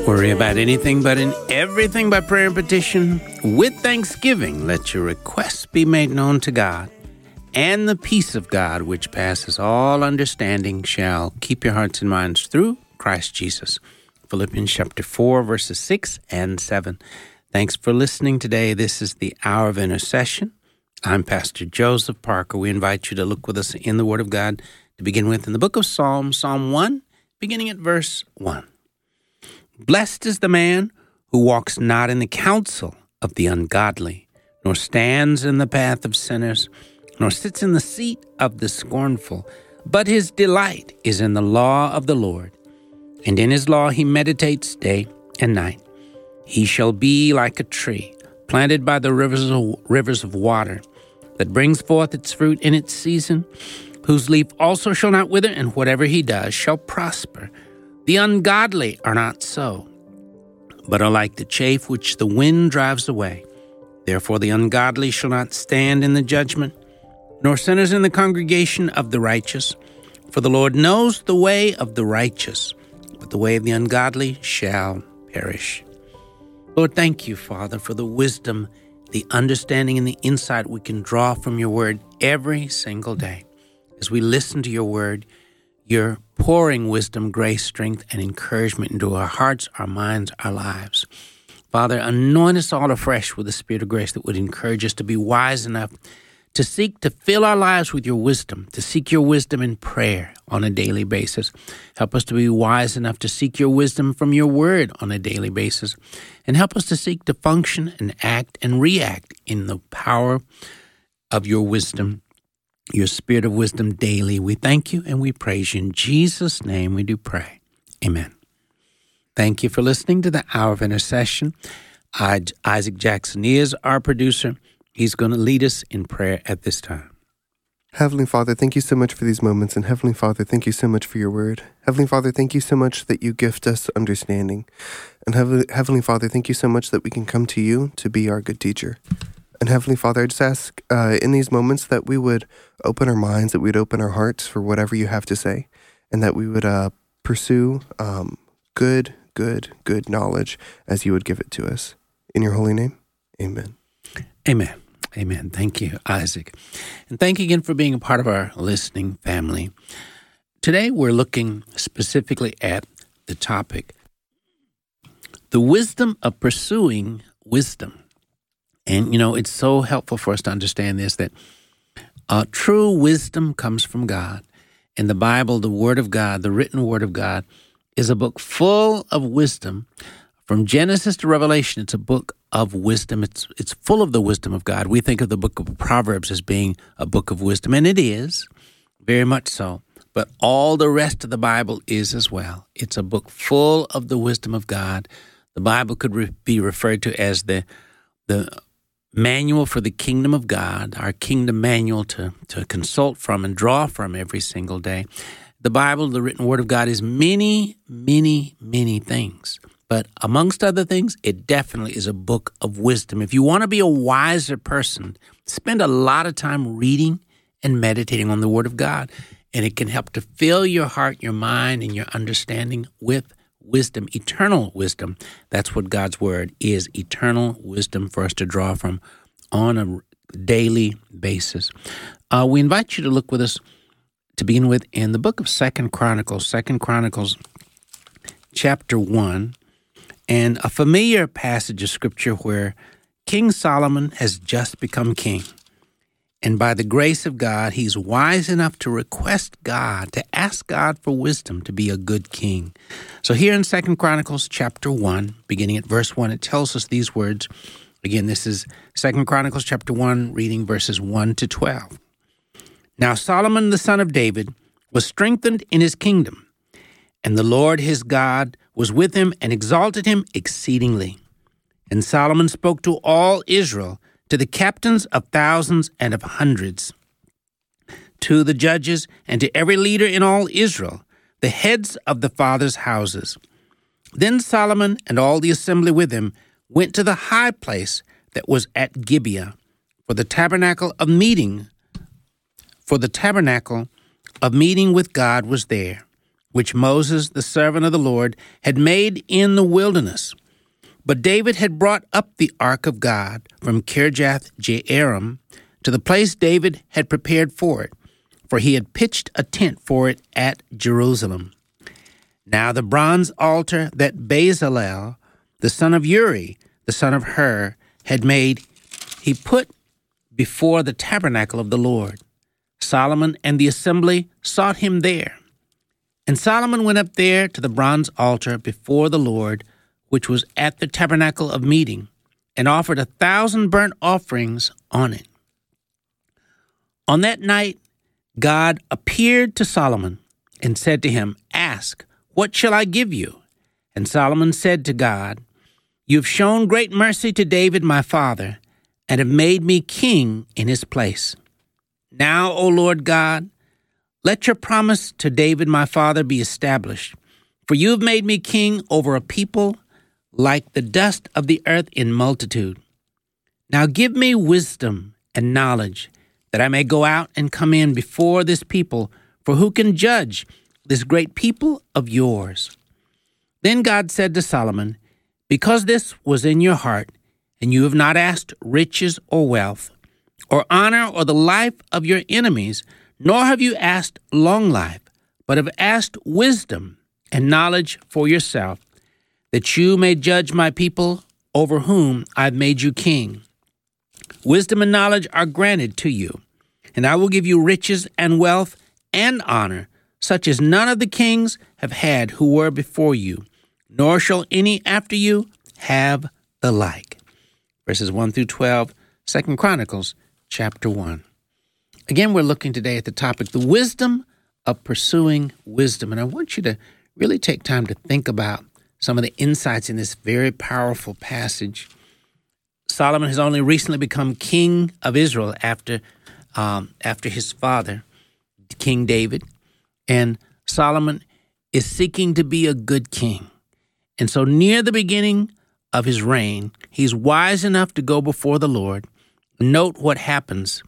Worry about anything but in everything by prayer and petition. With thanksgiving, let your requests be made known to God. And the peace of God, which passes all understanding, shall keep your hearts and minds through Christ Jesus. Philippians chapter 4, verses 6 and 7. Thanks for listening today. This is the Hour of Intercession. I'm Pastor Joseph Parker. We invite you to look with us in the Word of God to begin with in the book of Psalms, Psalm 1, beginning at verse 1. Blessed is the man who walks not in the counsel of the ungodly, nor stands in the path of sinners, nor sits in the seat of the scornful, but his delight is in the law of the Lord, and in his law he meditates day and night. He shall be like a tree planted by the rivers of water, that brings forth its fruit in its season, whose leaf also shall not wither, and whatever he does shall prosper. The ungodly are not so, but are like the chaff which the wind drives away. Therefore the ungodly shall not stand in the judgment, nor sinners in the congregation of the righteous. For the Lord knows the way of the righteous, but the way of the ungodly shall perish. Lord, thank you, Father, for the wisdom, the understanding, and the insight we can draw from your word every single day. As we listen to your word, you're pouring wisdom, grace, strength, and encouragement into our hearts, our minds, our lives. Father, anoint us all afresh with the Spirit of grace that would encourage us to be wise enough to seek to fill our lives with your wisdom, to seek your wisdom in prayer on a daily basis. Help us to be wise enough to seek your wisdom from your word on a daily basis. And help us to seek to function and act and react in the power of your wisdom, your spirit of wisdom daily. We thank you and we praise you. In Jesus' name we do pray. Amen. Thank you for listening to the Hour of Intercession. Isaac Jackson is our producer. He's going to lead us in prayer at this time. Heavenly Father, thank you so much for these moments. And Heavenly Father, thank you so much for your word. Heavenly Father, thank you so much that you gift us understanding. And Heavenly Father, thank you so much that we can come to you to be our good teacher. And Heavenly Father, I just ask in these moments that we would open our minds, that we'd open our hearts for whatever you have to say, and that we would pursue good knowledge as you would give it to us. In your holy name, amen. Amen. Amen. Thank you, Isaac. And thank you again for being a part of our listening family. Today we're looking specifically at the topic, the wisdom of pursuing wisdom. And, it's so helpful for us to understand this, that true wisdom comes from God. And the Bible, the Word of God, the written Word of God, is a book full of wisdom. From Genesis to Revelation, it's a book of wisdom. It's full of the wisdom of God. We think of the book of Proverbs as being a book of wisdom, and it is, very much so. But all the rest of the Bible is as well. It's a book full of the wisdom of God. The Bible could be referred to as the manual for the kingdom of God, our kingdom manual to consult from and draw from every single day. The Bible, the written Word of God, is many, many, many things. But amongst other things, it definitely is a book of wisdom. If you want to be a wiser person, spend a lot of time reading and meditating on the Word of God. And it can help to fill your heart, your mind, and your understanding with wisdom, eternal wisdom. That's what God's Word is, eternal wisdom for us to draw from on a daily basis. We invite you to look with us to begin with in the book of 2 Chronicles chapter 1, and a familiar passage of Scripture where King Solomon has just become king. And by the grace of God, he's wise enough to request God, to ask God for wisdom to be a good king. So here in 2 Chronicles chapter 1, beginning at verse 1, it tells us these words. Again, this is 2 Chronicles chapter 1, reading verses 1 to 12. Now Solomon the son of David was strengthened in his kingdom, and the Lord his God was with him and exalted him exceedingly. And Solomon spoke to all Israel, to the captains of thousands and of hundreds, to the judges and to every leader in all Israel, the heads of the fathers' houses. Then Solomon and all the assembly with him went to the high place that was at Gibeah, for the tabernacle of meeting with God was there, which Moses, the servant of the Lord, had made in the wilderness. But David had brought up the ark of God from Kirjath-jearim to the place David had prepared for it, for he had pitched a tent for it at Jerusalem. Now the bronze altar that Bezalel, the son of Uri, the son of Hur, had made, he put before the tabernacle of the Lord. Solomon and the assembly sought him there. And Solomon went up there to the bronze altar before the Lord, which was at the tabernacle of meeting, and offered 1,000 burnt offerings on it. On that night, God appeared to Solomon and said to him, "Ask, what shall I give you?" And Solomon said to God, "You have shown great mercy to David my father, and have made me king in his place. Now, O Lord God, let your promise to David my father be established, for you have made me king over a people like the dust of the earth in multitude. Now give me wisdom and knowledge, that I may go out and come in before this people, for who can judge this great people of yours?" Then God said to Solomon, "Because this was in your heart, and you have not asked riches or wealth, or honor or the life of your enemies, nor have you asked long life, but have asked wisdom and knowledge for yourself, that you may judge my people over whom I have made you king. Wisdom and knowledge are granted to you, and I will give you riches and wealth and honor, such as none of the kings have had who were before you, nor shall any after you have the like." Verses 1 through 12, 2 Chronicles chapter 1. Again, we're looking today at the topic, the wisdom of pursuing wisdom. And I want you to really take time to think about some of the insights in this very powerful passage. Solomon has only recently become king of Israel after his father, King David. And Solomon is seeking to be a good king. And so near the beginning of his reign, he's wise enough to go before the Lord. Note what happens.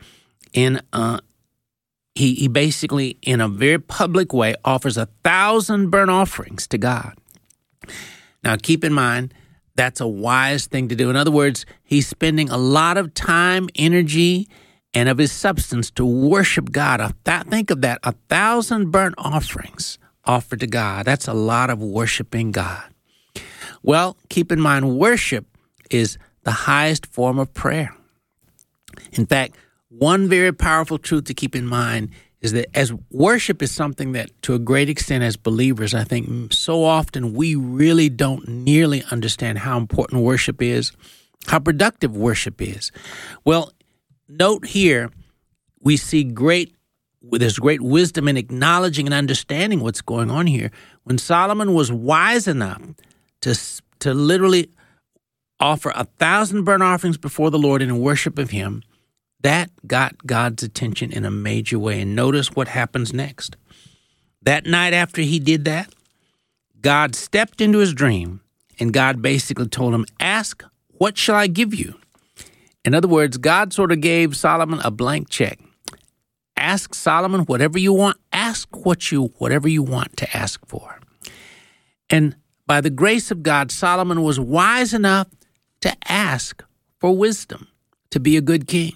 He basically, in a very public way, offers 1,000 burnt offerings to God. Now, keep in mind, that's a wise thing to do. In other words, he's spending a lot of time, energy, and of his substance to worship God. Think of that, 1,000 burnt offerings offered to God. That's a lot of worshiping God. Well, keep in mind, worship is the highest form of prayer. In fact, one very powerful truth to keep in mind is that as worship is something that, to a great extent as believers, I think so often we really don't nearly understand how important worship is, how productive worship is. Well, note here, we see there's great wisdom in acknowledging and understanding what's going on here. When Solomon was wise enough to literally offer 1,000 burnt offerings before the Lord in worship of him, that got God's attention in a major way. And notice what happens next. That night after he did that, God stepped into his dream, and God basically told him, "Ask, what shall I give you?" In other words, God sort of gave Solomon a blank check. Ask Solomon whatever you want. Ask whatever you want to ask for. And by the grace of God, Solomon was wise enough to ask for wisdom to be a good king.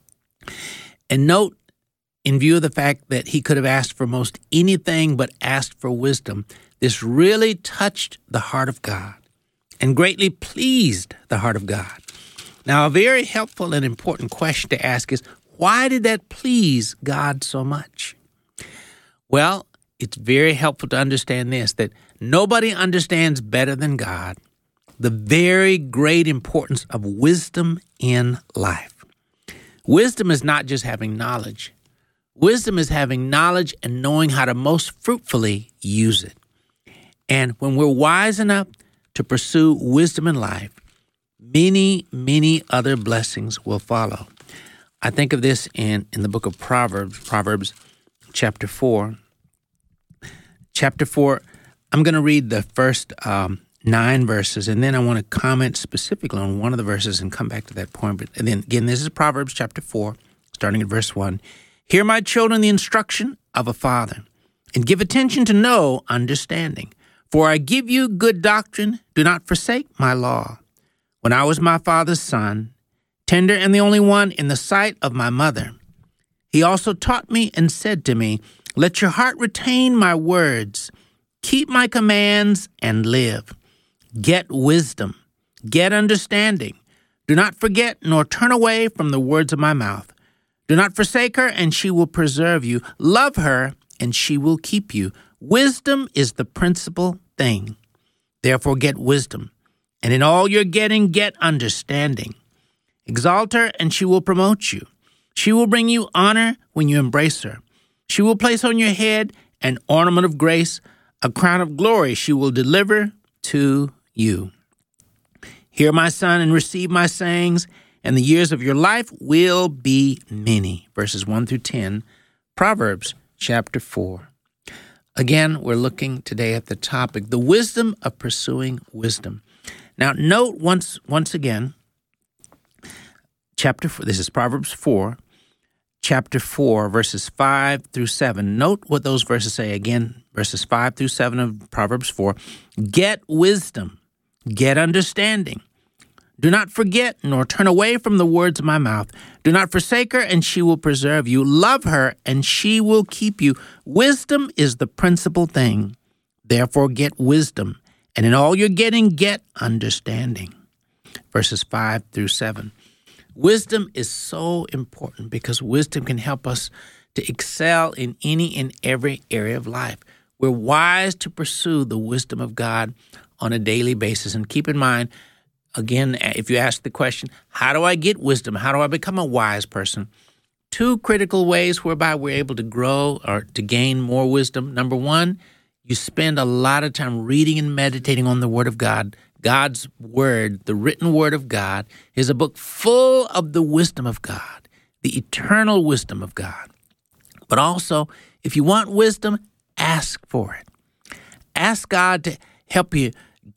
And note, in view of the fact that he could have asked for most anything but asked for wisdom, this really touched the heart of God and greatly pleased the heart of God. Now, a very helpful and important question to ask is, why did that please God so much? Well, it's very helpful to understand this, that nobody understands better than God the very great importance of wisdom in life. Wisdom is not just having knowledge. Wisdom is having knowledge and knowing how to most fruitfully use it. And when we're wise enough to pursue wisdom in life, many, many other blessings will follow. I think of this in the book of Proverbs chapter 4. Chapter 4, I'm going to read the first 9 verses, and then I want to comment specifically on one of the verses and come back to that point. But then again, this is Proverbs chapter 4, starting at verse 1. "Hear, my children, the instruction of a father, and give attention to know understanding. For I give you good doctrine. Do not forsake my law. When I was my father's son, tender and the only one in the sight of my mother, he also taught me and said to me, let your heart retain my words. Keep my commands and live. Get wisdom. Get understanding. Do not forget nor turn away from the words of my mouth. Do not forsake her, and she will preserve you. Love her, and she will keep you. Wisdom is the principal thing. Therefore get wisdom, and in all you're getting, get understanding. Exalt her, and she will promote you. She will bring you honor when you embrace her. She will place on your head an ornament of grace, a crown of glory she will deliver to you. Hear, my son, and receive my sayings, and the years of your life will be many. Verses 1 through 10, Proverbs chapter 4. Again, we're looking today at the topic, the wisdom of pursuing wisdom. Now, note once again, chapter 4, this is Proverbs 4, chapter 4, verses 5 through 7. Note what those verses say again, verses 5 through 7 of Proverbs 4. Get wisdom, get understanding. Do not forget nor turn away from the words of my mouth. Do not forsake her, and she will preserve you. Love her, and she will keep you. Wisdom is the principal thing. Therefore get wisdom, and in all you're getting, get understanding. Verses 5 through 7. Wisdom is so important because wisdom can help us to excel in any and every area of life. We're wise to pursue the wisdom of God on a daily basis. And keep in mind, again, if you ask the question, how do I get wisdom? How do I become a wise person? Two critical ways whereby we're able to grow or to gain more wisdom. Number one, you spend a lot of time reading and meditating on the Word of God. God's Word, the written Word of God, is a book full of the wisdom of God, the eternal wisdom of God. But also, if you want wisdom, ask for it. Ask God to help you,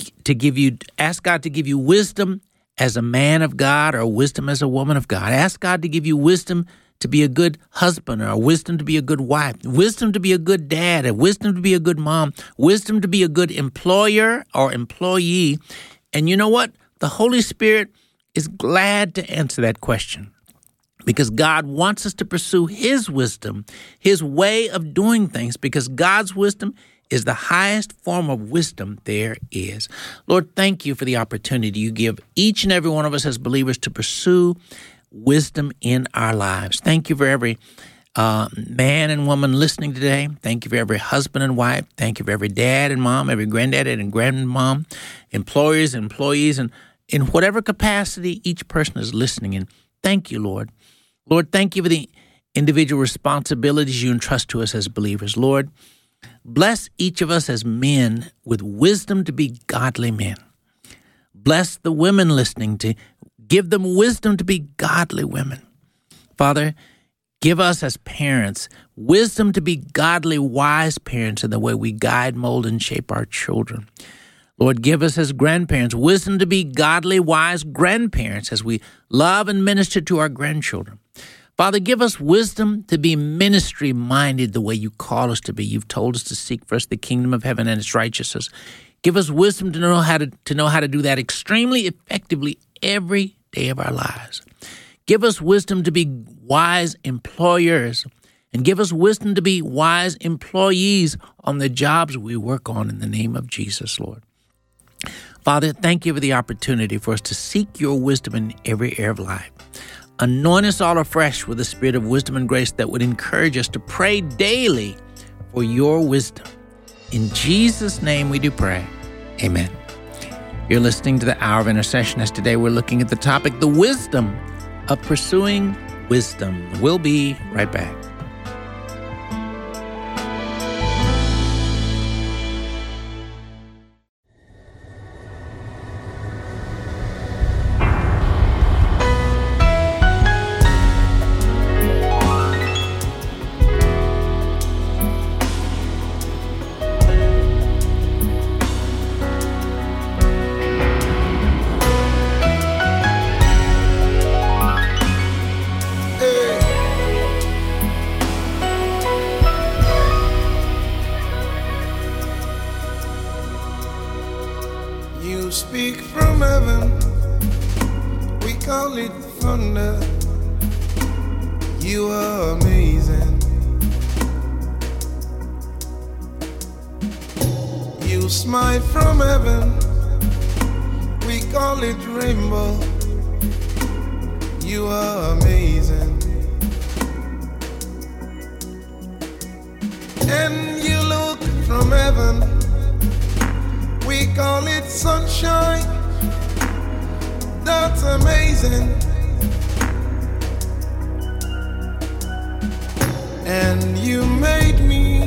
ask God to give you wisdom as a man of God or wisdom as a woman of God. Ask God to give you wisdom to be a good husband or wisdom to be a good wife, wisdom to be a good dad, or wisdom to be a good mom, wisdom to be a good employer or employee. And you know what? The Holy Spirit is glad to answer that question because God wants us to pursue His wisdom, His way of doing things, because God's wisdom is the highest form of wisdom there is. Lord, thank you for the opportunity you give each and every one of us as believers to pursue wisdom in our lives. Thank you for every man and woman listening today. Thank you for every husband and wife. Thank you for every dad and mom, every granddad and grandmom, employers, employees, and in whatever capacity each person is listening in. Thank you, Lord. Lord, thank you for the individual responsibilities you entrust to us as believers. Lord, bless each of us as men with wisdom to be godly men. Bless the women listening to give them wisdom to be godly women. Father, give us as parents wisdom to be godly, wise parents in the way we guide, mold, and shape our children. Lord, give us as grandparents wisdom to be godly, wise grandparents as we love and minister to our grandchildren. Father, give us wisdom to be ministry-minded the way you call us to be. You've told us to seek first the kingdom of heaven and its righteousness. Give us wisdom to know how to do that extremely effectively every day of our lives. Give us wisdom to be wise employers, and give us wisdom to be wise employees on the jobs we work on in the name of Jesus, Lord. Father, thank you for the opportunity for us to seek your wisdom in every area of life. Anoint us all afresh with the spirit of wisdom and grace that would encourage us to pray daily for your wisdom. In Jesus' name we do pray. Amen. You're listening to the Hour of Intercession, as today we're looking at the topic, the wisdom of pursuing wisdom. We'll be right back. You speak from heaven, we call it thunder. You are amazing. You smile from heaven, we call it rainbow. You are amazing. And you look from heaven, we call it sunshine. That's amazing. And you made me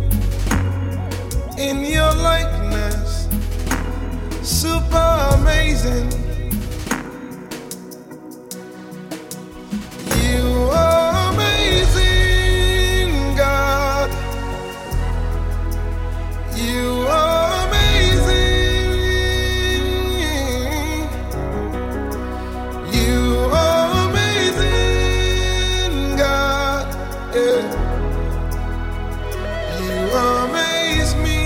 in your likeness, super amazing. You are amazing, God. You are amazing. You are amazing, God. Yeah. You amaze me.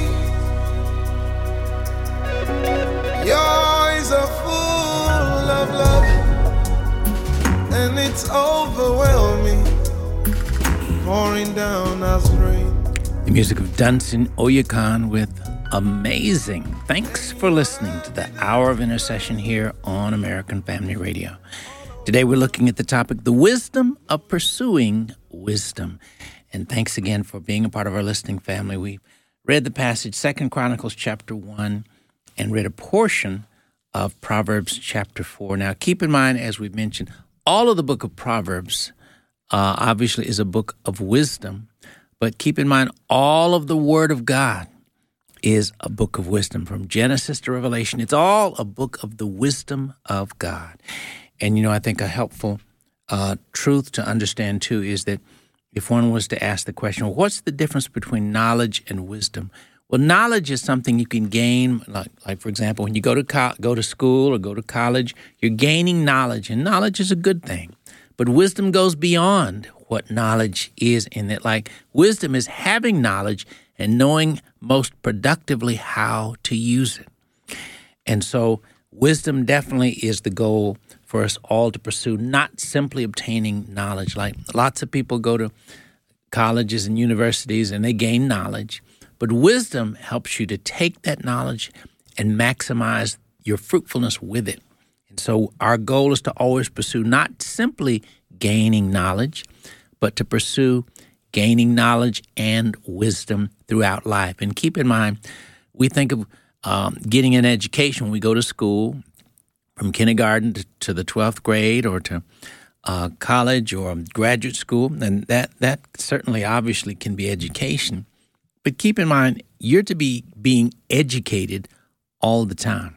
Your eyes are full of love, and it's overwhelming, pouring down as rain. The music of Dunsin Oyekan with Amazing. Thanks for listening to the Hour of Intercession here on American Family Radio. Today we're looking at the topic, the wisdom of pursuing wisdom. And thanks again for being a part of our listening family. We read the passage, 2 Chronicles chapter 1, and read a portion of Proverbs chapter 4. Now keep in mind, as we've mentioned, all of the book of Proverbs obviously is a book of wisdom. But keep in mind, all of the Word of God is a book of wisdom. From Genesis to Revelation, it's all a book of the wisdom of God. And, I think a helpful truth to understand, too, is that if one was to ask the question, well, what's the difference between knowledge and wisdom? Well, knowledge is something you can gain, like for example, when you go to school or go to college, you're gaining knowledge, and knowledge is a good thing. But wisdom goes beyond what knowledge is in it. Like wisdom is having knowledge and knowing most productively how to use it. And so wisdom definitely is the goal for us all to pursue, not simply obtaining knowledge. Like lots of people go to colleges and universities and they gain knowledge, but wisdom helps you to take that knowledge and maximize your fruitfulness with it. And so our goal is to always pursue not simply gaining knowledge, but to pursue gaining knowledge and wisdom throughout life. And keep in mind, we think of getting an education when we go to school, from kindergarten to the 12th grade or to college or graduate school, and that certainly obviously can be education. But keep in mind, you're to be being educated all the time.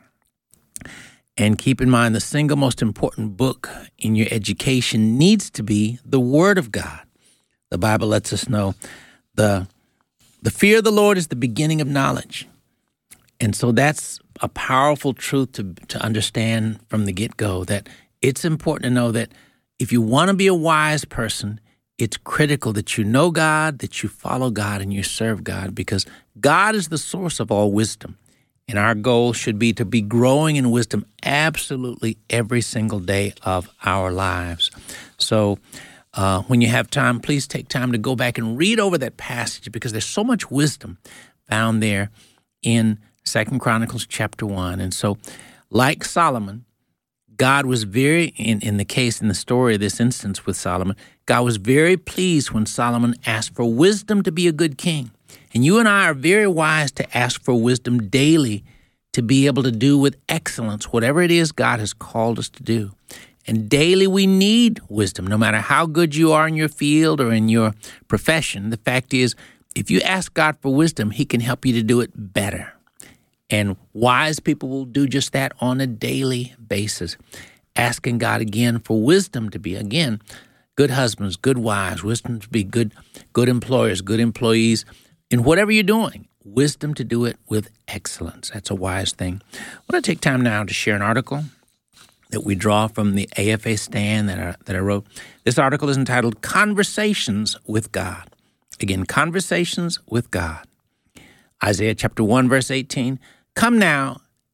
And keep in mind, the single most important book in your education needs to be the Word of God. The Bible lets us know the fear of the Lord is the beginning of knowledge. And so that's a powerful truth to understand from the get-go, that it's important to know that if you want to be a wise person, it's critical that you know God, that you follow God, and you serve God, because God is the source of all wisdom. And our goal should be to be growing in wisdom absolutely every single day of our lives. So when you have time, please take time to go back and read over that passage, because there's so much wisdom found there in 2 Chronicles chapter 1. And so, like Solomon, God was very, in the story of this instance with Solomon, God was very pleased when Solomon asked for wisdom to be a good king. And you and I are very wise to ask for wisdom daily to be able to do with excellence whatever it is God has called us to do. And daily we need wisdom, no matter how good you are in your field or in your profession. The fact is, if you ask God for wisdom, He can help you to do it better. And wise people will do just that on a daily basis, asking God again for wisdom to be, again, good husbands, good wives, wisdom to be good employers, good employees, in whatever you're doing, wisdom to do it with excellence. That's a wise thing. I want to take time now to share an article that we draw from the AFA stand that I wrote. This article is entitled Conversations with God. Again, Conversations with God. Isaiah chapter 1, verse 18, "Come now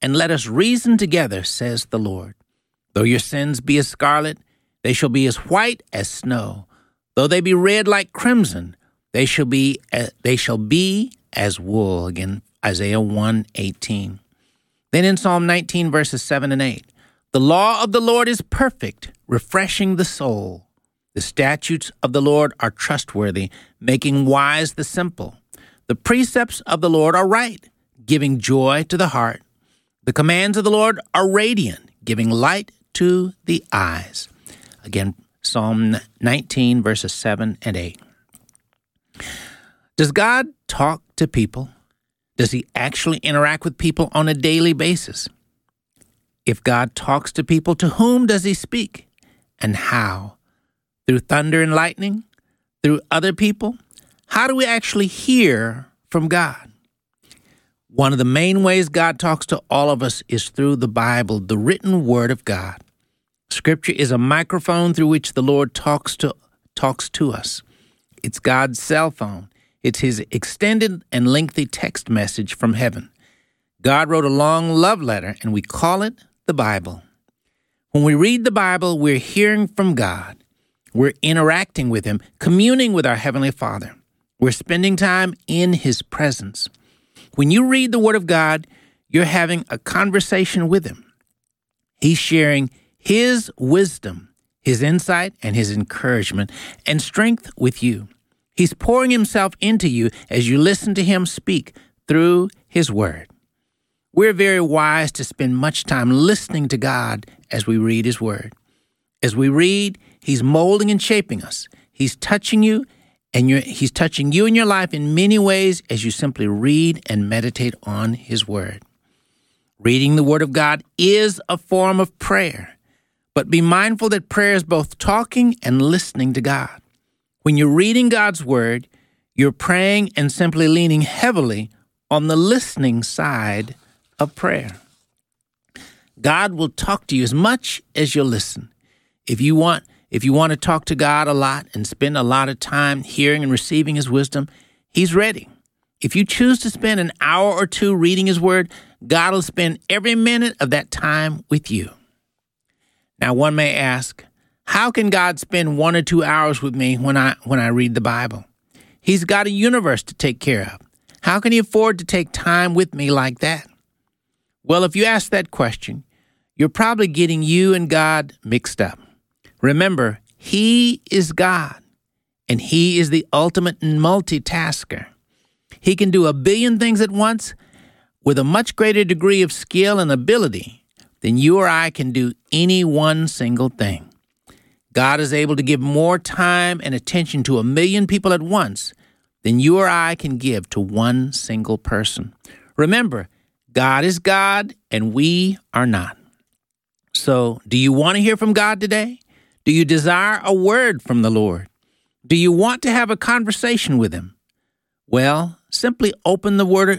and let us reason together, says the Lord. Though your sins be as scarlet, they shall be as white as snow. Though they be red like crimson, they shall be as wool. Again, Isaiah 1:18. Then in Psalm 19, verses 7 and 8, the law of the Lord is perfect, refreshing the soul. The statutes of the Lord are trustworthy, making wise the simple. The precepts of the Lord are right, giving joy to the heart. The commands of the Lord are radiant, giving light to the eyes. Again, Psalm 19, verses 7 and 8. Does God talk to people? Does he actually interact with people on a daily basis? If God talks to people, to whom does he speak and how? Through thunder and lightning? Through other people? How do we actually hear from God? One of the main ways God talks to all of us is through the Bible, the written word of God. Scripture is a microphone through which the Lord talks to us. It's God's cell phone. It's his extended and lengthy text message from heaven. God wrote a long love letter, and we call it the Bible. When we read the Bible, we're hearing from God. We're interacting with him, communing with our Heavenly Father. We're spending time in his presence. When you read the Word of God, you're having a conversation with him. He's sharing his wisdom, his insight, and his encouragement and strength with you. He's pouring himself into you as you listen to him speak through his word. We're very wise to spend much time listening to God as we read his word. As we read, he's molding and shaping us. He's touching you, and he's touching you in your life in many ways as you simply read and meditate on his word. Reading the word of God is a form of prayer, but be mindful that prayer is both talking and listening to God. When you're reading God's word, you're praying and simply leaning heavily on the listening side of prayer. God will talk to you as much as you'll listen. If you want to talk to God a lot and spend a lot of time hearing and receiving his wisdom, he's ready. If you choose to spend an hour or two reading his word, God will spend every minute of that time with you. Now, one may ask, how can God spend 1 or 2 hours with me when I read the Bible? He's got a universe to take care of. How can he afford to take time with me like that? Well, if you ask that question, you're probably getting you and God mixed up. Remember, he is God, and he is the ultimate multitasker. He can do a billion things at once with a much greater degree of skill and ability than you or I can do any one single thing. God is able to give more time and attention to 1 million people at once than you or I can give to one single person. Remember, God is God and we are not. So, do you want to hear from God today? Do you desire a word from the Lord? Do you want to have a conversation with him? Well, simply open the word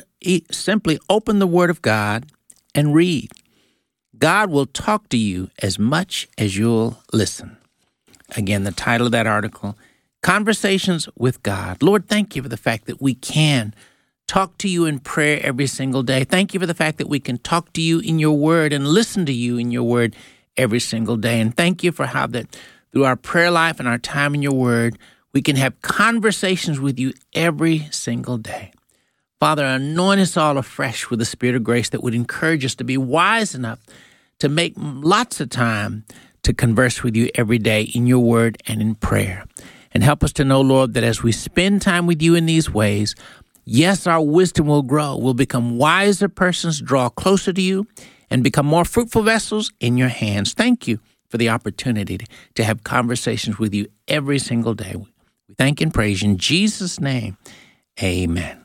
of God and read. God will talk to you as much as you'll listen. Again, the title of that article, Conversations with God. Lord, thank you for the fact that we can talk to you in prayer every single day. Thank you for the fact that we can talk to you in your word and listen to you in your word every single day. And thank you for how that through our prayer life and our time in your word, we can have conversations with you every single day. Father, anoint us all afresh with the Spirit of grace that would encourage us to be wise enough to make lots of time to converse with you every day in your word and in prayer. And help us to know, Lord, that as we spend time with you in these ways, yes, our wisdom will grow. We'll become wiser persons, draw closer to you, and become more fruitful vessels in your hands. Thank you for the opportunity to have conversations with you every single day. We thank and praise you in Jesus' name. Amen.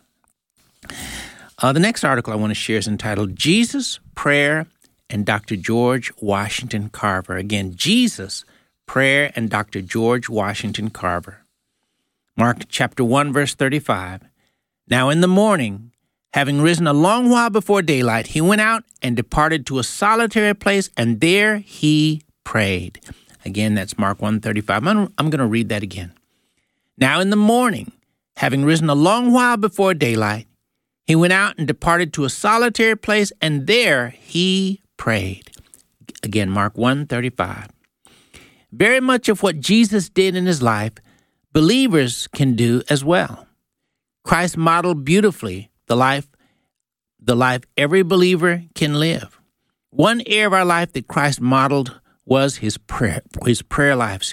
The next article I want to share is entitled Jesus, Prayer, and Dr. George Washington Carver. Again, Jesus, Prayer, and Dr. George Washington Carver. Mark chapter 1, verse 35. Now in the morning, having risen a long while before daylight, he went out and departed to a solitary place, and there he prayed. Again, that's Mark 1:35. I'm going to read that again. Now in the morning, having risen a long while before daylight, He went out and departed to a solitary place, and there he prayed. Again, Mark 1:35. Very much of what Jesus did in his life, believers can do as well. Christ modeled beautifully the life every believer can live. One area of our life that Christ modeled was his prayer life.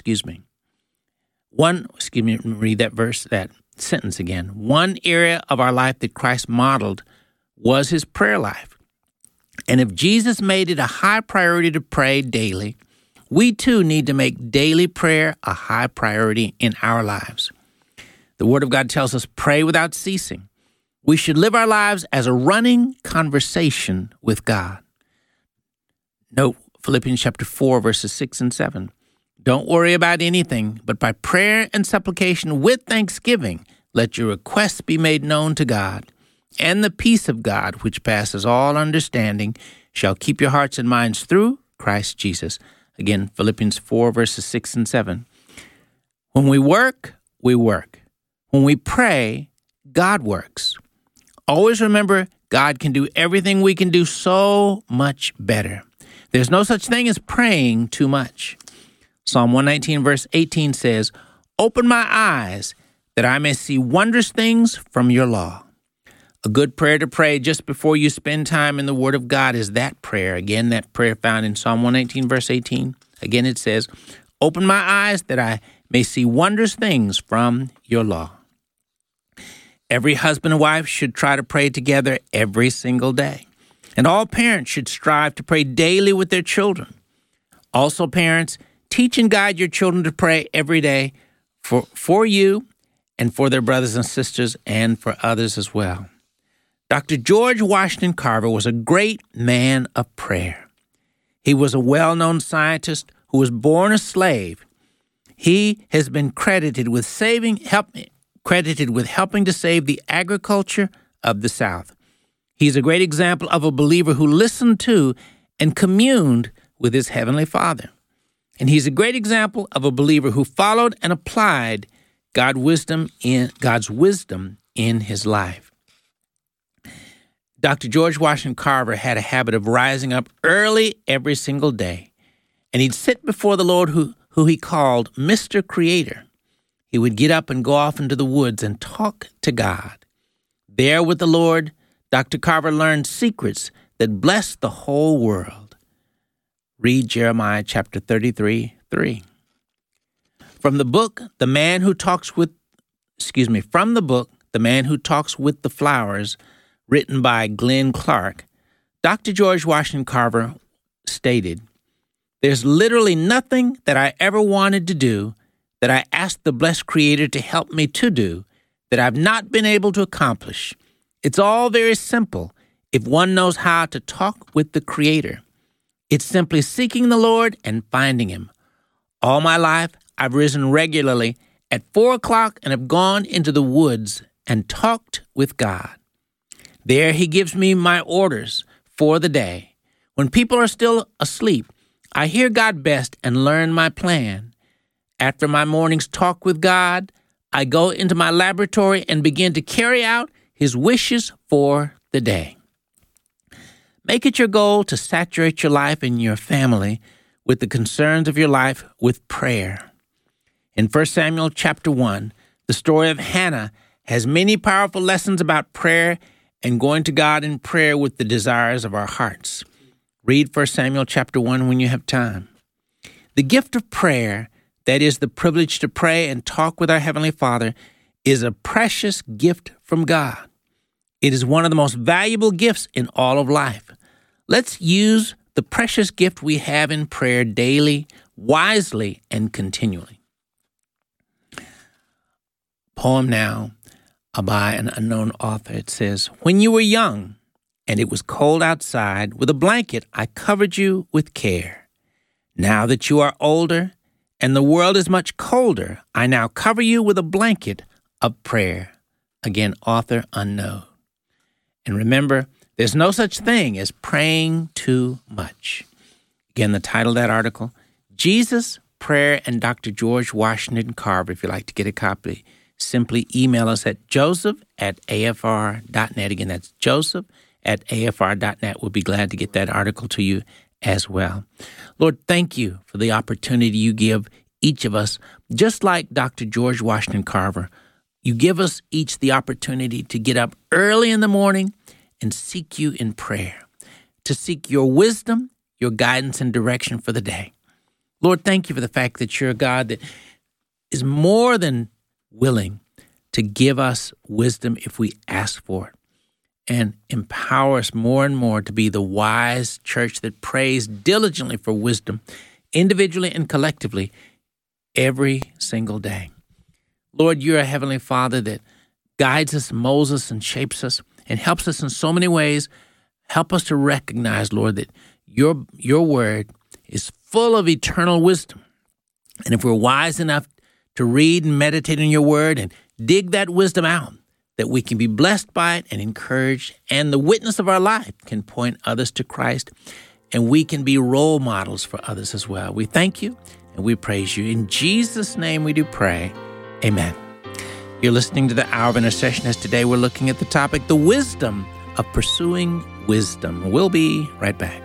Read that sentence again. One area of our life that Christ modeled was his prayer life. And if Jesus made it a high priority to pray daily, we too need to make daily prayer a high priority in our lives. The Word of God tells us, pray without ceasing. We should live our lives as a running conversation with God. Note Philippians chapter 4, verses 6 and 7. Don't worry about anything, but by prayer and supplication with thanksgiving, let your requests be made known to God. And the peace of God, which passes all understanding, shall keep your hearts and minds through Christ Jesus. Again, Philippians 4, verses 6 and 7. When we work, we work. When we pray, God works. Always remember, God can do everything we can do so much better. There's no such thing as praying too much. Psalm 119, verse 18 says, open my eyes that I may see wondrous things from your law. A good prayer to pray just before you spend time in the Word of God is that prayer. Again, that prayer found in Psalm 119, verse 18. Again, it says, open my eyes that I may see wondrous things from your law. Every husband and wife should try to pray together every single day. And all parents should strive to pray daily with their children. Also, parents, teach and guide your children to pray every day for you and for their brothers and sisters and for others as well. Dr. George Washington Carver was a great man of prayer. He was a well-known scientist who was born a slave. He has been credited with helping to save the agriculture of the South. He's a great example of a believer who listened to and communed with his Heavenly Father. And he's a great example of a believer who followed and applied God's wisdom in his life. Dr. George Washington Carver had a habit of rising up early every single day, and he'd sit before the Lord who he called Mr. Creator. He would get up and go off into the woods and talk to God. There with the Lord, Dr. Carver learned secrets that blessed the whole world. Read Jeremiah chapter 33:3. From the book, The Man Who Talks with the Flowers, written by Glenn Clark, Dr. George Washington Carver stated, there's literally nothing that I ever wanted to do that I asked the blessed Creator to help me to do that I've not been able to accomplish. It's all very simple if one knows how to talk with the Creator. It's simply seeking the Lord and finding Him. All my life, I've risen regularly at 4 o'clock and have gone into the woods and talked with God. There He gives me my orders for the day. When people are still asleep, I hear God best and learn my plan. After my morning's talk with God, I go into my laboratory and begin to carry out His wishes for the day. Make it your goal to saturate your life and your family with the concerns of your life with prayer. In 1 Samuel chapter 1, the story of Hannah has many powerful lessons about prayer and going to God in prayer with the desires of our hearts. Read 1 Samuel chapter 1 when you have time. The gift of prayer, that is the privilege to pray and talk with our Heavenly Father, is a precious gift from God. It is one of the most valuable gifts in all of life. Let's use the precious gift we have in prayer daily, wisely, and continually. Poem now by an unknown author. It says, when you were young and it was cold outside, with a blanket I covered you with care. Now that you are older and the world is much colder, I now cover you with a blanket of prayer. Again, author unknown. And remember, there's no such thing as praying too much. Again, the title of that article, Jesus, Prayer, and Dr. George Washington Carver, if you'd like to get a copy. simply email us at joseph@afr.net. Again, that's joseph@afr.net. We'll be glad to get that article to you as well. Lord, thank you for the opportunity you give each of us. Just like Dr. George Washington Carver, you give us each the opportunity to get up early in the morning and seek you in prayer, to seek your wisdom, your guidance and direction for the day. Lord, thank you for the fact that you're a God that is more than willing to give us wisdom if we ask for it, and empower us more and more to be the wise church that prays diligently for wisdom, individually and collectively, every single day. Lord, you're a Heavenly Father that guides us, molds us, and shapes us, and helps us in so many ways. Help us to recognize, Lord, that your word is full of eternal wisdom. And if we're wise enough to read and meditate on your word and dig that wisdom out, that we can be blessed by it and encouraged, and the witness of our life can point others to Christ, and we can be role models for others as well. We thank you and we praise you. In Jesus' name we do pray. Amen. You're listening to the Hour of Intercession, as today we're looking at the topic, the wisdom of pursuing wisdom. We'll be right back.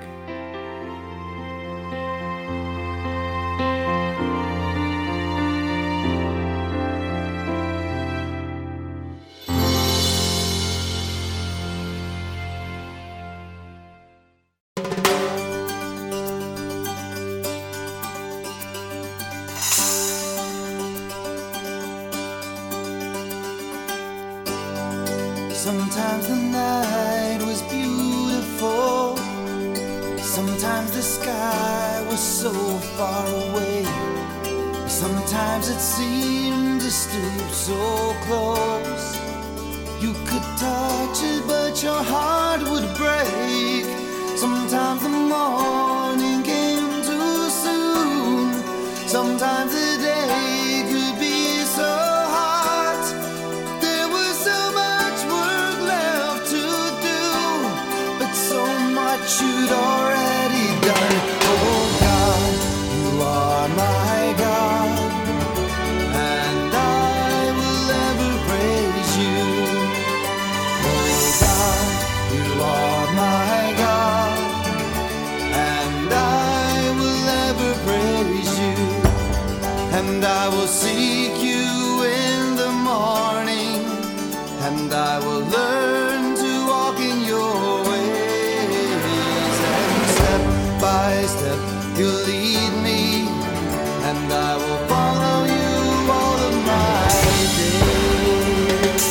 Sometimes the night was beautiful. Sometimes the sky was so far away. Sometimes it seemed to stoop so close. You could touch it, but your heart would break. Sometimes the morning came too soon. Sometimes the day could be so hot. There was so much work left to do, but so much you'd already done. Oh God, you are my God, and I will ever praise you. Oh God, you are my God, and I will ever praise you. And I will seek you in the morning, and I will learn to walk in your ways. And step by step you'll lead me, and I will follow you all of my days.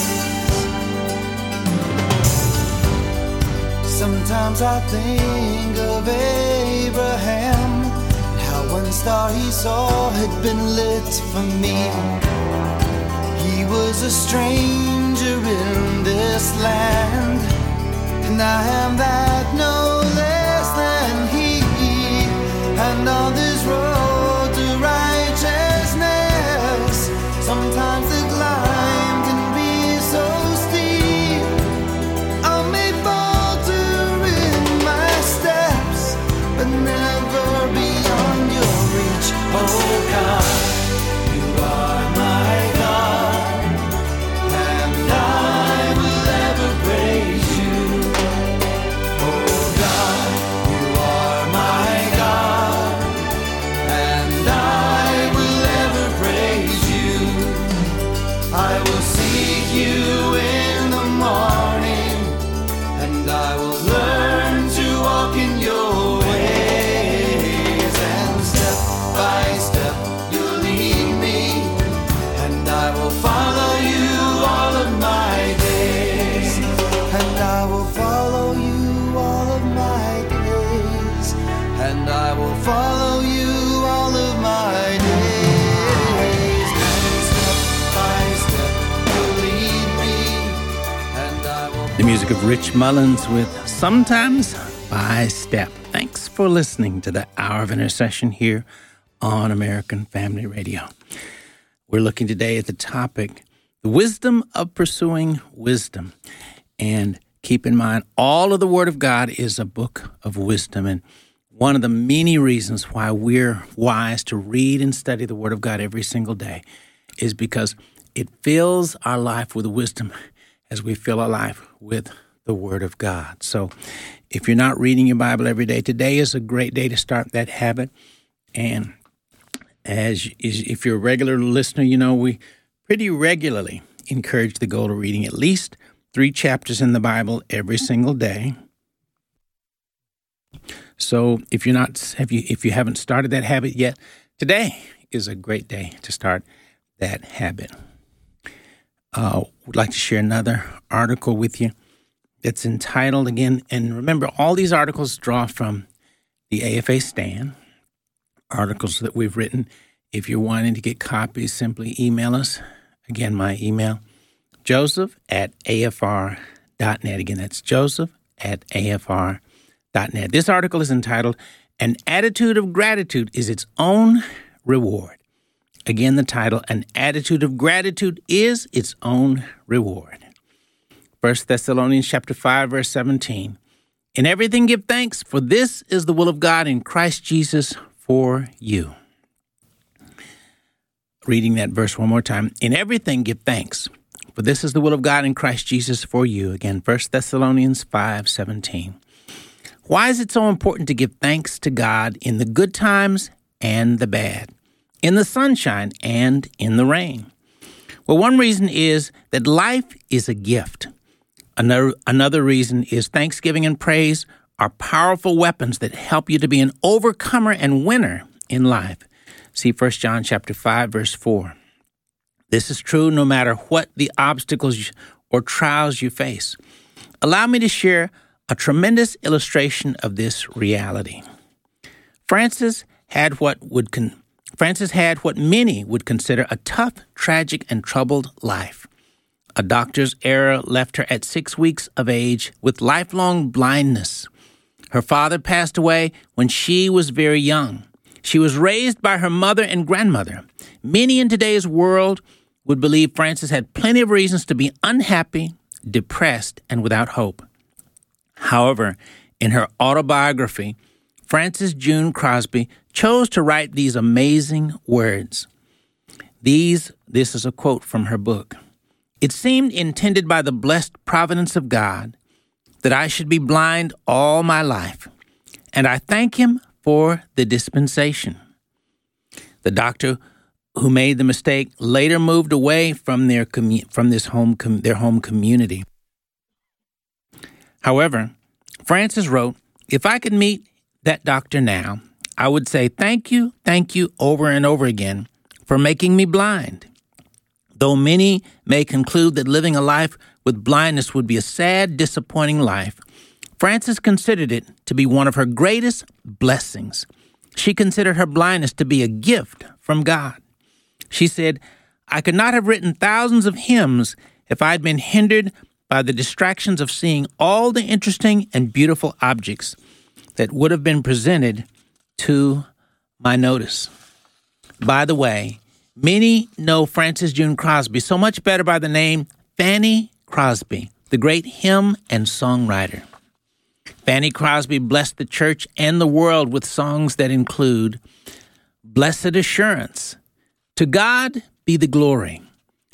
Sometimes I think of Abraham, how one star he saw had been lit for me. He was a stranger in this land, and I am that no less than he. And on this road to righteousness, sometimes the climb can be so steep. I may falter in my steps, but never beyond your reach. Oh God, you are my God, and I will ever praise you. Oh God, you are my God, and I will ever praise you. I will seek you in the morning, and I will learn to walk in your ways. And step by step you'll lead me, and I will follow you all of my days. And I will follow you all of my days. And I will follow you all of my days. And step by step you'll lead me, and I will. The music of Rich Mullins with Sometimes by Step. Thanks for listening to the Hour of Intercession here on American Family Radio. We're looking today at the topic, the wisdom of pursuing wisdom. And keep in mind, all of the Word of God is a book of wisdom. And one of the many reasons why we're wise to read and study the Word of God every single day is because It fills our life with wisdom as we fill our life with the Word of God. So if you're not reading your Bible every day, today is a great day to start that habit. And if you're a regular listener, you know we pretty regularly encourage the goal of reading at least 3 chapters in the Bible every single day. So if you haven't started that habit yet, today is a great day to start that habit. Would like to share another article with you that's entitled again, and remember, all these articles draw from the AFA Stand, articles that we've written. If you're wanting to get copies, simply email us. Again, my email, joseph@afr.net. Again, that's joseph@afr.net. This article is entitled, An Attitude of Gratitude is Its Own Reward. Again, the title, An Attitude of Gratitude is Its Own Reward. 1 Thessalonians chapter 5, verse 17. In everything give thanks, for this is the will of God in Christ Jesus for you. Reading that verse one more time. In everything give thanks, for this is the will of God in Christ Jesus for you. Again, 1 Thessalonians 5:17. Why is it so important to give thanks to God in the good times and the bad, in the sunshine and in the rain? Well, one reason is that life is a gift. Another reason is thanksgiving and praise are powerful weapons that help you to be an overcomer and winner in life. See 1 John chapter 5, verse 4. This is true no matter what the obstacles or trials you face. Allow me to share a tremendous illustration of this reality. Frances had what many would consider a tough, tragic, and troubled life. A doctor's error left her at 6 weeks of age with lifelong blindness. Her father passed away when she was very young. She was raised by her mother and grandmother. Many in today's world would believe Frances had plenty of reasons to be unhappy, depressed, and without hope. However, in her autobiography, Frances June Crosby chose to write these amazing words. This is a quote from her book. It seemed intended by the blessed providence of God that I should be blind all my life, and I thank Him for the dispensation. The doctor who made the mistake later moved away from their home community. However, Frances wrote, if I could meet that doctor now, I would say thank you over and over again for making me blind. Though many may conclude that living a life with blindness would be a sad, disappointing life, Frances considered it to be one of her greatest blessings. She considered her blindness to be a gift from God. She said, I could not have written thousands of hymns if I had been hindered by the distractions of seeing all the interesting and beautiful objects that would have been presented to my notice. By the way, many know Frances June Crosby so much better by the name Fanny Crosby, the great hymn and songwriter. Fanny Crosby blessed the church and the world with songs that include Blessed Assurance, To God Be the Glory,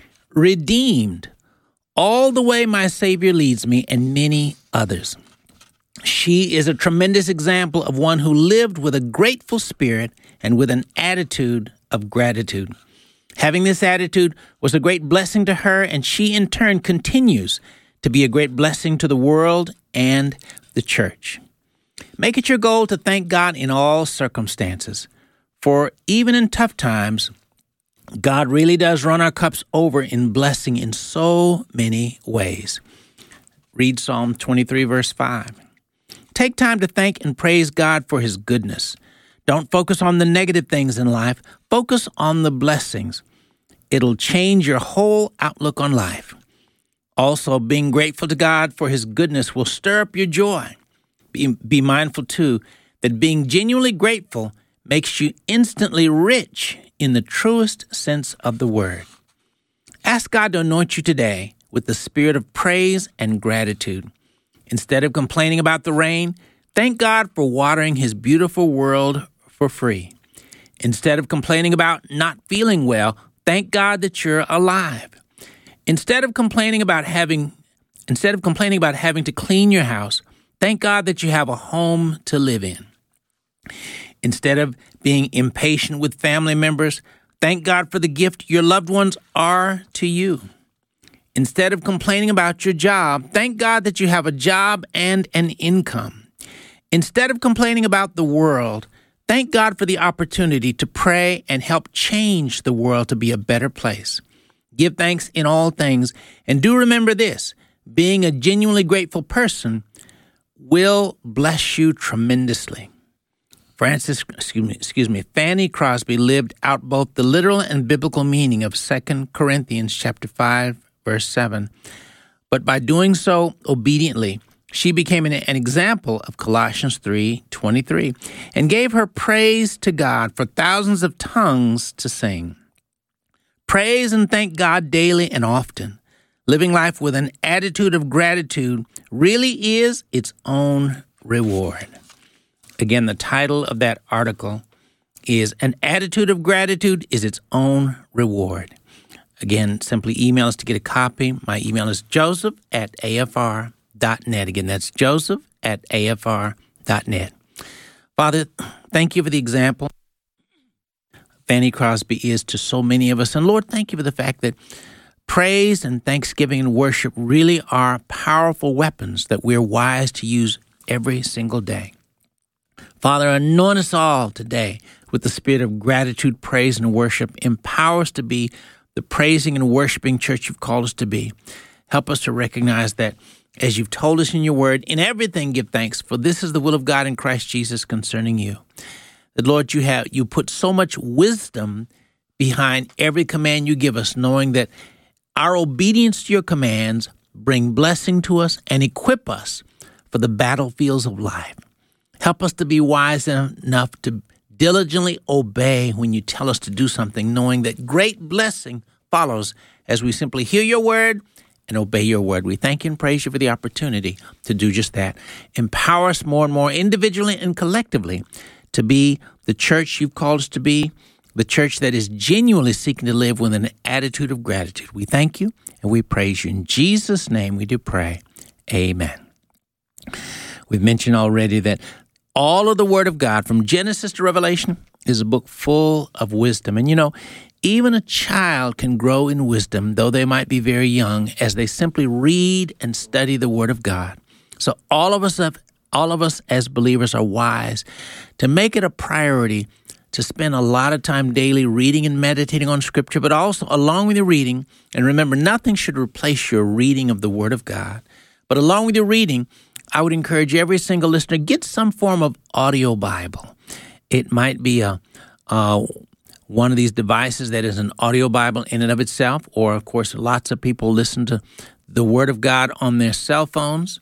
Redeemed, All the Way My Savior Leads Me, and many others. She is a tremendous example of one who lived with a grateful spirit and with an attitude of gratitude. Having this attitude was a great blessing to her, and she in turn continues to be a great blessing to the world and the church. Make it your goal to thank God in all circumstances, for even in tough times, God really does run our cups over in blessing in so many ways. Read Psalm 23, verse 5. Take time to thank and praise God for His goodness. Don't focus on the negative things in life. Focus on the blessings. It'll change your whole outlook on life. Also, being grateful to God for His goodness will stir up your joy. Be mindful, too, that being genuinely grateful makes you instantly rich in the truest sense of the word. Ask God to anoint you today with the spirit of praise and gratitude. Instead of complaining about the rain, thank God for watering His beautiful world for free. Instead of complaining about not feeling well, Thank God that you're alive. Instead of complaining about having to clean your house, thank God that you have a home to live in. Instead of being impatient with family members, thank God for the gift your loved ones are to you. Instead of complaining about your job, thank God that you have a job and an income. Instead of complaining about the world, thank God for the opportunity to pray and help change the world to be a better place. Give thanks in all things, and do remember this: being a genuinely grateful person will bless you tremendously. Fanny Crosby lived out both the literal and biblical meaning of 2 Corinthians chapter 5, verse 7. But by doing so obediently, she became an example of Colossians 3:23 and gave her praise to God for thousands of tongues to sing. Praise and thank God daily and often. Living life with an attitude of gratitude really is its own reward. Again, the title of that article is An Attitude of Gratitude is Its Own Reward. Again, simply email us to get a copy. My email is joseph@afr.net. Again, that's joseph@afr.net. Father, thank you for the example Fanny Crosby is to so many of us. And Lord, thank you for the fact that praise and thanksgiving and worship really are powerful weapons that we're wise to use every single day. Father, anoint us all today with the spirit of gratitude, praise, and worship. Empower us to be the praising and worshiping church you've called us to be. Help us to recognize that, as you've told us in your word, in everything give thanks, for this is the will of God in Christ Jesus concerning you. That, Lord, you put so much wisdom behind every command you give us, knowing that our obedience to your commands bring blessing to us and equip us for the battlefields of life. Help us to be wise enough to diligently obey when you tell us to do something, knowing that great blessing follows as we simply hear your word and obey your word. We thank you and praise you for the opportunity to do just that. Empower us more and more individually and collectively to be the church you've called us to be, the church that is genuinely seeking to live with an attitude of gratitude. We thank you and we praise you. In Jesus' name we do pray. Amen. We've mentioned already that all of the Word of God, from Genesis to Revelation, is a book full of wisdom. And even a child can grow in wisdom, though they might be very young, as they simply read and study the Word of God. So all of us as believers are wise to make it a priority to spend a lot of time daily reading and meditating on Scripture, but also along with your reading, and remember, nothing should replace your reading of the Word of God, but along with your reading, I would encourage every single listener, get some form of audio Bible. It might be one of these devices that is an audio Bible in and of itself, or, of course, lots of people listen to the Word of God on their cell phones,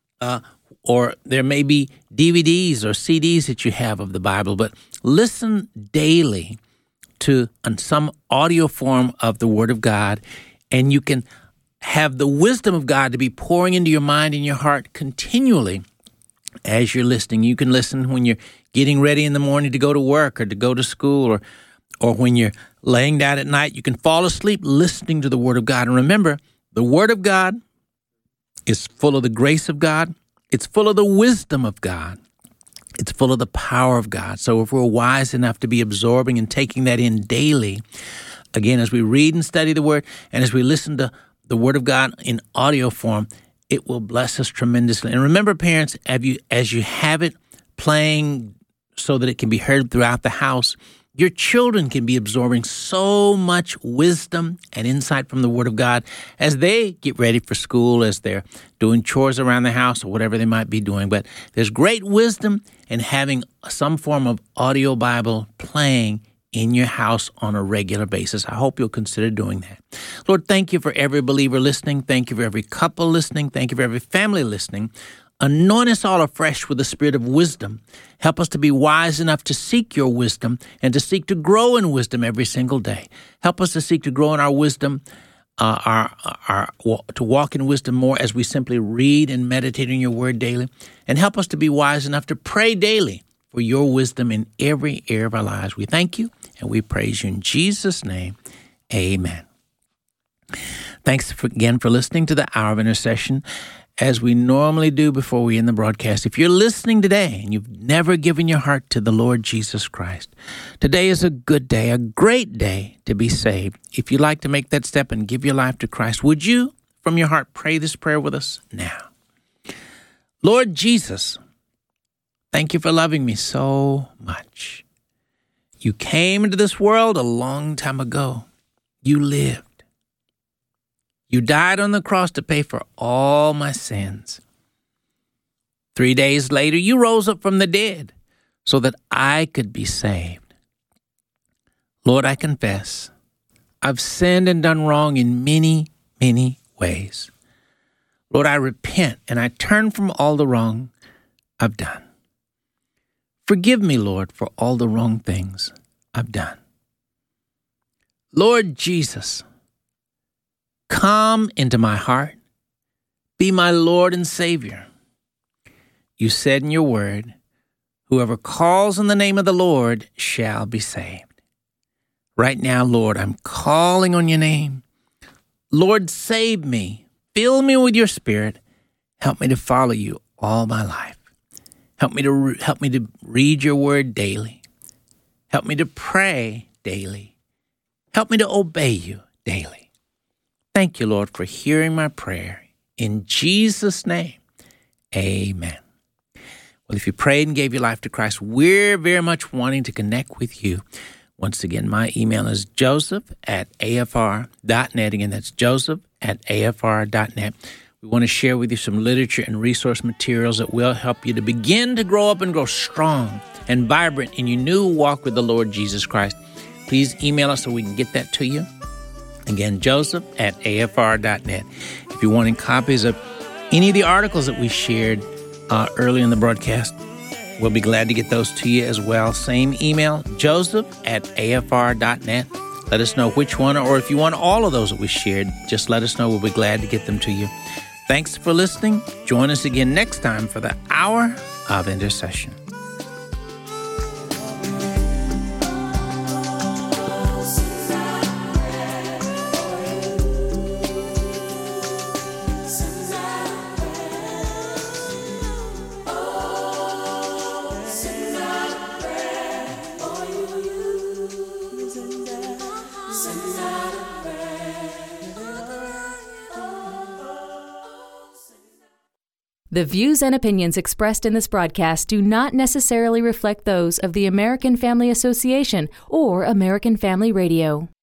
or there may be DVDs or CDs that you have of the Bible, but listen daily to some audio form of the Word of God, and you can have the wisdom of God to be pouring into your mind and your heart continually as you're listening. You can listen when you're getting ready in the morning to go to work or to go to school, or when you're laying down at night. You can fall asleep listening to the Word of God. And remember, the Word of God is full of the grace of God. It's full of the wisdom of God. It's full of the power of God. So if we're wise enough to be absorbing and taking that in daily, again, as we read and study the Word, and as we listen to the Word of God in audio form, it will bless us tremendously. And remember, parents, as you have it playing so that it can be heard throughout the house, your children can be absorbing so much wisdom and insight from the Word of God as they get ready for school, as they're doing chores around the house or whatever they might be doing. But there's great wisdom in having some form of audio Bible playing in your house on a regular basis. I hope you'll consider doing that. Lord, thank you for every believer listening. Thank you for every couple listening. Thank you for every family listening. Anoint us all afresh with the spirit of wisdom. Help us to be wise enough to seek your wisdom and to seek to grow in wisdom every single day. Help us to seek to grow in our wisdom, to walk in wisdom more as we simply read and meditate on your word daily. And help us to be wise enough to pray daily for your wisdom in every area of our lives. We thank you and we praise you in Jesus' name. Amen. Thanks again for listening to the Hour of Intercession. As we normally do before we end the broadcast, if you're listening today and you've never given your heart to the Lord Jesus Christ, today is a good day, a great day to be saved. If you'd like to make that step and give your life to Christ, would you, from your heart, pray this prayer with us now? Lord Jesus, thank you for loving me so much. You came into this world a long time ago. You lived. You died on the cross to pay for all my sins. 3 days later, you rose up from the dead so that I could be saved. Lord, I confess, I've sinned and done wrong in many, many ways. Lord, I repent and I turn from all the wrong I've done. Forgive me, Lord, for all the wrong things I've done. Lord Jesus, come into my heart. Be my Lord and Savior. You said in your word, whoever calls on the name of the Lord shall be saved. Right now, Lord, I'm calling on your name. Lord, save me. Fill me with your Spirit. Help me to follow you all my life. Help me to read your word daily. Help me to pray daily. Help me to obey you daily. Thank you, Lord, for hearing my prayer. In Jesus' name, amen. Well, if you prayed and gave your life to Christ, we're very much wanting to connect with you. Once again, my email is joseph@afr.net. Again, that's joseph@afr.net. We want to share with you some literature and resource materials that will help you to begin to grow up and grow strong and vibrant in your new walk with the Lord Jesus Christ. Please email us so we can get that to you. Again, joseph@afr.net. If you're wanting copies of any of the articles that we shared early in the broadcast, we'll be glad to get those to you as well. Same email, joseph@afr.net. Let us know which one, or if you want all of those that we shared, just let us know. We'll be glad to get them to you. Thanks for listening. Join us again next time for the Hour of Intercession. The views and opinions expressed in this broadcast do not necessarily reflect those of the American Family Association or American Family Radio.